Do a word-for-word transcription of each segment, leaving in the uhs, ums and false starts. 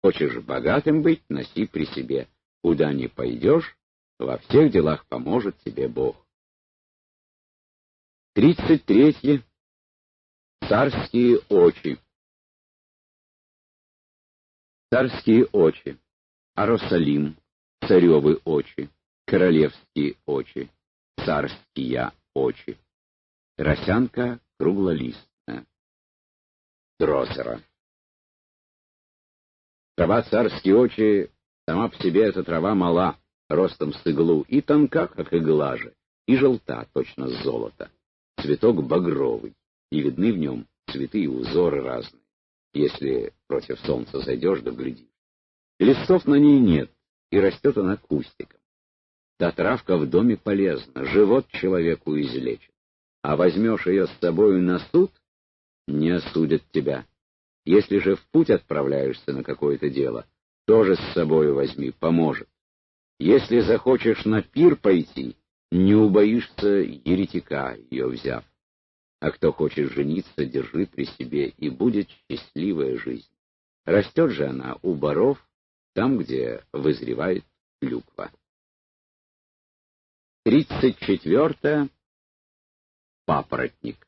Хочешь богатым быть — носи при себе. Куда ни пойдешь, во всех делах поможет тебе Бог. Тридцать третье. Царские очи. Царские очи. Аросалим, царевы очи, королевские очи, царские очи. Росянка круглолистная. Дроссера. Трава царские очи, сама по себе эта трава мала, ростом с иглу, и тонка, как игла же, и желта, точно с золота. Цветок багровый, и видны в нем цветы и узоры разные. Если против солнца зайдешь, да глядишь. Листов на ней нет, и растет она кустиком. Та травка в доме полезна, живот человеку излечит. А возьмешь ее с собою на суд, не осудят тебя. Если же в путь отправляешься на какое-то дело, тоже с собою возьми, поможет. Если захочешь на пир пойти, не убоишься еретика, ее взяв. А кто хочет жениться, держи при себе, и будет счастливая жизнь. Растет же она у боров, там, где вызревает клюква. Тридцать четвертое. Папоротник.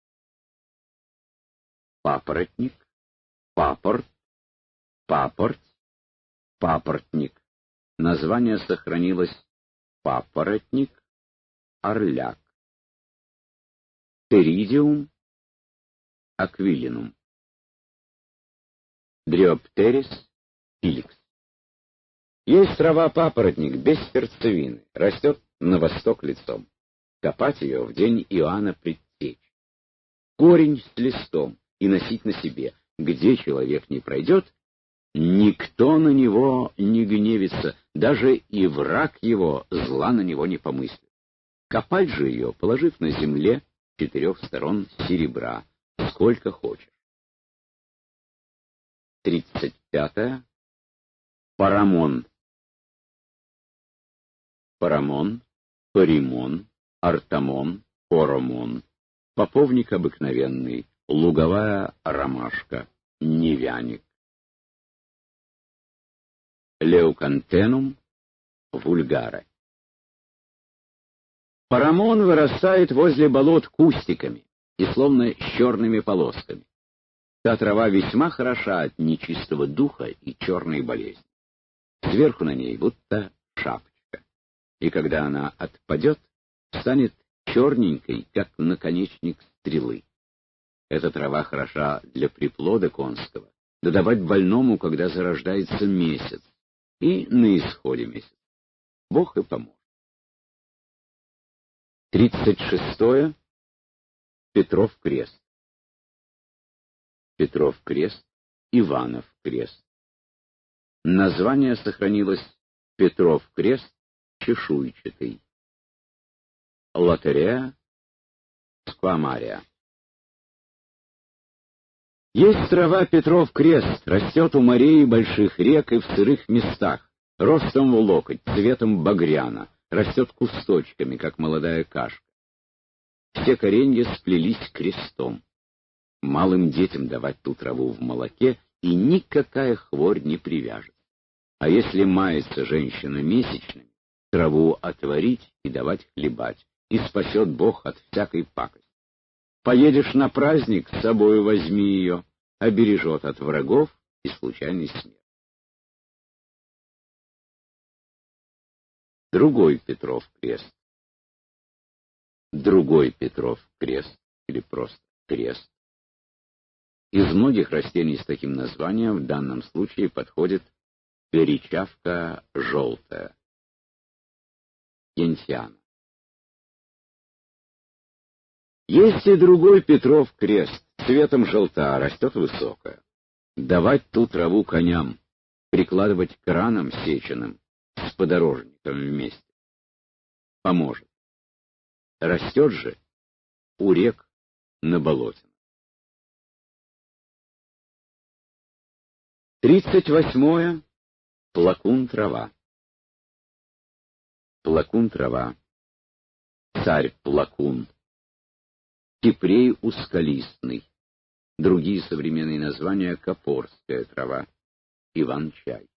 Папоротник, папорт, папорть, папоротник. Название сохранилось папоротник, орляк. Теридиум, аквилинум. Дриоптерис филикс. Есть трава папоротник без перцевины, растет на восток лицом. Копать ее в день Иоанна Предтечи. Корень с листом и носить на себе. Где человек не пройдет, никто на него не гневится, даже и враг его зла на него не помыслит. Копать же ее, положив на земле с четырех сторон серебра, сколько хочешь. Тридцать пятое. Парамон. Парамон, паримон, артамон, поромон. Поповник обыкновенный, луговая ромашка, невяник. Леукантенум вульгаре. Парамон вырастает возле болот кустиками и словно с черными полосками. Та трава весьма хороша от нечистого духа и черной болезни. Сверху на ней будто шапочка. И когда она отпадет, станет черненькой, как наконечник стрелы. Эта трава хороша для приплода конского, да давать больному, когда зарождается месяц, и на исходе месяца. Бог и поможет. Тридцать шестое. Петров крест. Петров крест, Иванов крест. Название сохранилось Петров крест чешуйчатый. Лотерея сквамария. Есть трава Петров крест, растет у морей и больших рек и в сырых местах, ростом в локоть, цветом багряна, растет кусточками, как молодая кашка. Все коренья сплелись крестом. Малым детям давать ту траву в молоке, и никакая хворь не привяжет. А если мается женщина месячными, траву отварить и давать хлебать, и спасет Бог от всякой пакости. Поедешь на праздник, с собою возьми ее, обережет от врагов и случайной смерти. Другой Петров крест. Другой Петров крест, или просто крест. Из многих растений с таким названием в данном случае подходит перечавка желтая. Генсиана. Есть и другой Петров крест, цветом желта, растет высокая. Давать ту траву коням, прикладывать к ранам сеченым, с подорожником вместе. Поможет. Растет же у рек на болоте. Тридцать восьмое. Плакун трава. Плакун трава. Царь плакун. Кипрей узколистный. Другие современные названия — копорская трава. Иван-чай.